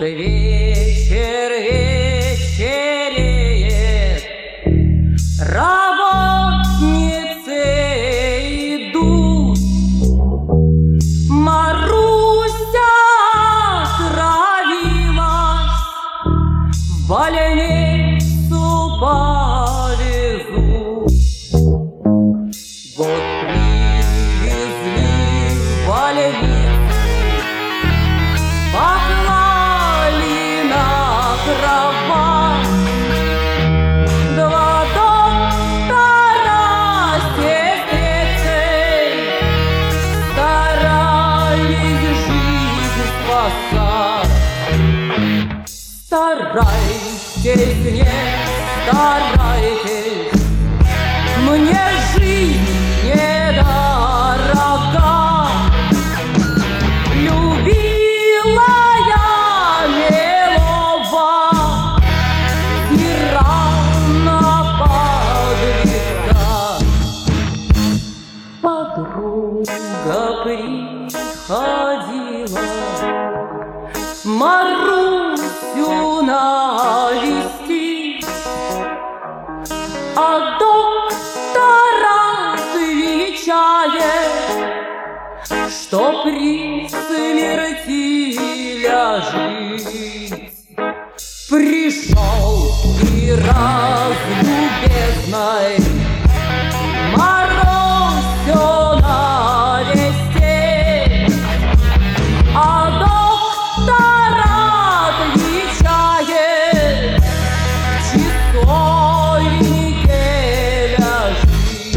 вечер вечереет, работницы идут. Маруся отравилась, в больницу повезут. Вот привезли в больницу, поклали на кровать. Два доктора с сестрицей старались жизнь спасать. Старайтесь, не старайтесь, мне жизнь недорога. Любила я милого тирана подвига. Подруга приходила Марусю навестить, а доктор отвечает, что при смерти ляжет. Пришел и разлюбезной Марусю навестить, а доктор отвечает, часовеньке ляжет.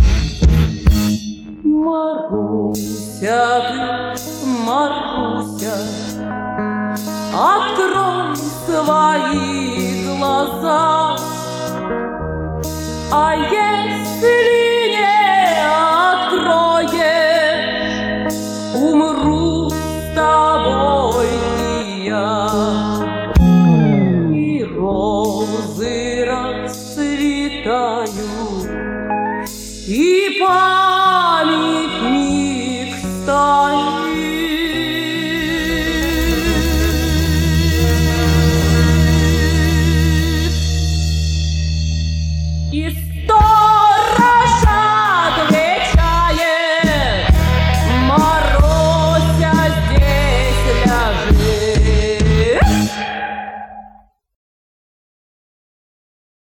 Маруся, ты, Маруся, открой свои глаза, а если не откроешь, умру с тобой и я. И розы расцветают, и